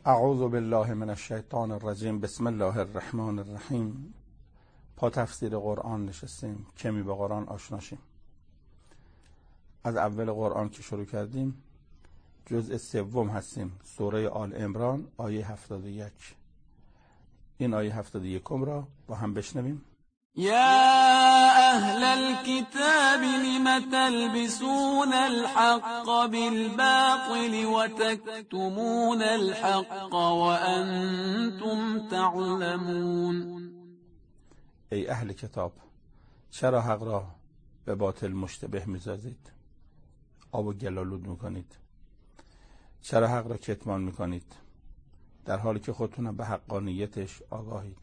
اعوذ بالله من الشیطان الرجیم. بسم الله الرحمن الرحیم. پا تفسیر قرآن نشستیم، کمی به قرآن آشنا شیم. از اول قرآن که شروع کردیم جزء سوم هستیم، سوره آل عمران آیه 71. این آیه 71 را با هم بشنویم. يا أهل الكتاب لم تلبسون الحق بالباطل وتكتمون الحق وأنتم تعلمون. ای اهل کتاب، چرا حق را به باطل مشتبه می‌سازید، آب و گلالود میکنید؟ چرا حق را کتمان میکنید در حالی که خودتون به حقانیتش آگاهید؟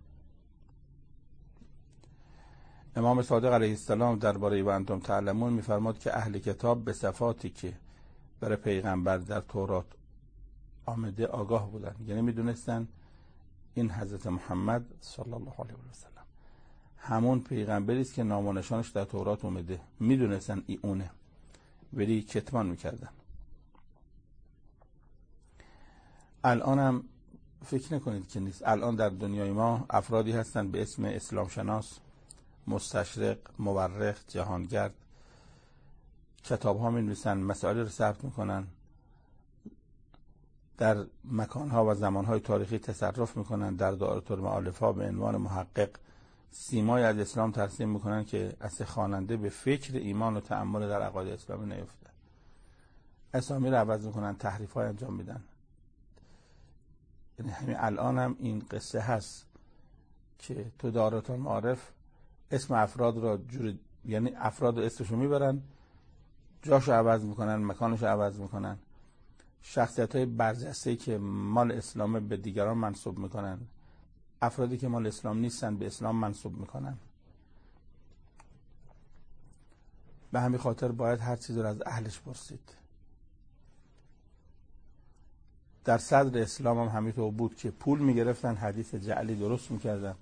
امام صادق علیه السلام درباره و انتم تعلمون میفرماد که اهل کتاب به صفاتی که برای پیغمبر در تورات آمده آگاه بودن، یعنی میدونستن این حضرت محمد صلی الله علیه و سلم همون پیغمبری است که نام و نشانش در تورات اومده، میدونستن ای اونه، ولی کتمان میکردن. الان هم فکر نکنید که نیست. الان در دنیای ما افرادی هستن به اسم اسلام شناس، مستشرق، مورخ، جهانگرد، کتاب ها می نویسن، مسائل رو ثبت میکنن، در مکان ها و زمان های تاریخی تصرف میکنن، در دائره المعارف ها به عنوان محقق سیمای از اسلام ترسیم میکنن که اصل خواننده به فکر ایمان و تأمل در عقاید اسلامی نیفته. اسامی رو عوض میکنن، تحریف های انجام میدن. یعنی همین الان هم این قصه هست که تو دائره المعارف اسم افراد را یعنی افراد رو اسمشو میبرن، جاشو عوض میکنن، مکانشو عوض میکنن، شخصیت های برجسته‌ای که مال اسلام به دیگران منسوب میکنن، افرادی که مال اسلام نیستن به اسلام منسوب میکنن. به همین خاطر باید هر چیز رو از اهلش پرسید. در صدر اسلام هم همینطور بود که پول میگرفتن، حدیث جعلی درست میکردن.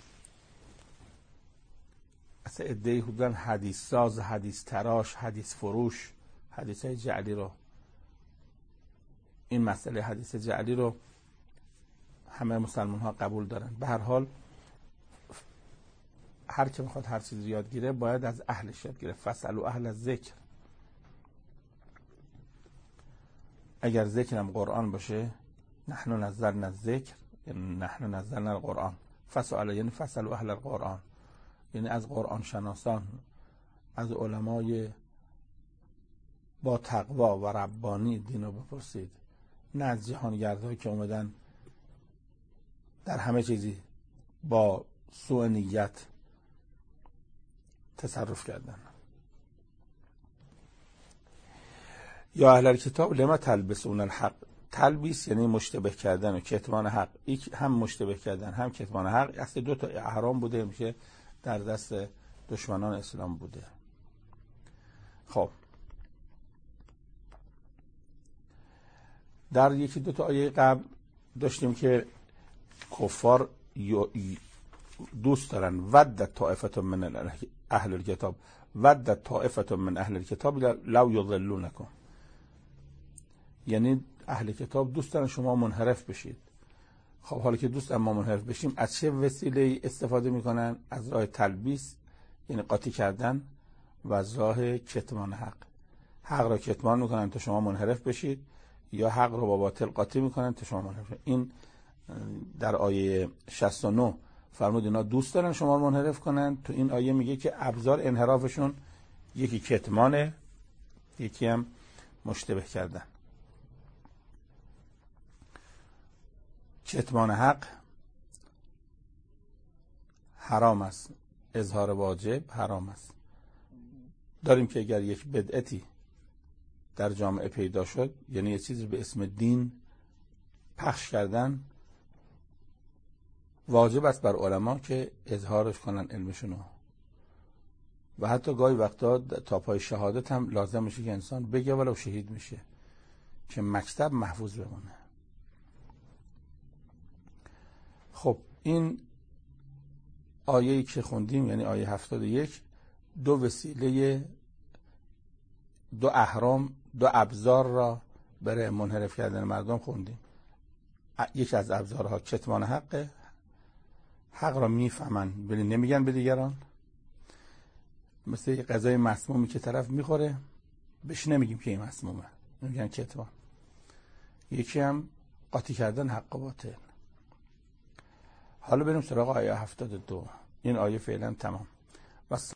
اصلا ادعای بودن حدیث ساز، حدیث تراش، حدیث فروش، حدیث های جعلی رو. این مسئله حدیث جعلی رو همه مسلمان ها قبول دارن. به هر حال هر که میخواد هر چیزی یاد گیره باید از اهلش یاد گیره. فاسألوا اهل الذکر. اگر ذکرم قرآن باشه، نحن نزلنا الذکر یعنی نحن نزلنا القرآن، فاسألوا یعنی فاسألوا اهل القرآن، یعنی از قرآن شناسان، از علمای با تقوا و ربانی دین رو بپرسید، نه از جهانگردهایی که اومدن در همه چیزی با سوء نیت تصرف کردن. یا اهل کتاب لما تلبسون الحق. تلبیس یعنی مشتبه کردن و کتمان حق. هم مشتبه کردن هم کتمان حق اصلا دو تا احرام بوده، میشه در دست دشمنان اسلام بوده. خب در یکی دو تا آیه قبل داشتیم که کفار دوست دارن ودت طائفه من اهل الکتاب، ودت طائفه من اهل الکتاب لو یضلونکم، یعنی اهل کتاب دوست دارن شما منحرف بشید. خب حالا که دوست ما منحرف بشیم، از چه وسیله استفاده میکنن؟ از راه تلبیس یعنی قاطی کردن و از راه کتمان حق. حق را کتمان میکنن تا شما منحرف بشید، یا حق را با باطل قاطی میکنن تا شما منحرف بشید. این در آیه 69 فرمود اینا دوست دارن شما منحرف کنن. تو این آیه میگه که ابزار انحرافشون یکی کتمانه، یکی هم مشتبه کردن. کتمان حق حرام است، اظهار واجب حرام است. داریم که اگر یک بدعتی در جامعه پیدا شد، یعنی یه چیزی به اسم دین پخش کردن، واجب است بر علما که اظهارش کنن علمشونو، و حتی گاهی وقتا تا پای شهادت هم لازم میشه که انسان بگه ولو شهید میشه که مکتب محفوظ بمونه. خب این آیه‌ای که خوندیم یعنی آیه 71 دو وسیله، دو اهرام، دو ابزار را برای منحرف کردن مردم خوندیم. یکی از ابزارها کتمان حق را میفهمن ولی نمیگن به دیگران، مثل یه غذای مسمومی که طرف میخوره بهش نمیگیم که این مسمومه، میگن کتمان. یکی هم قاطی کردن حق و باطل. حالا بریم سراغ آیه 72. این آیه فعلا تمام.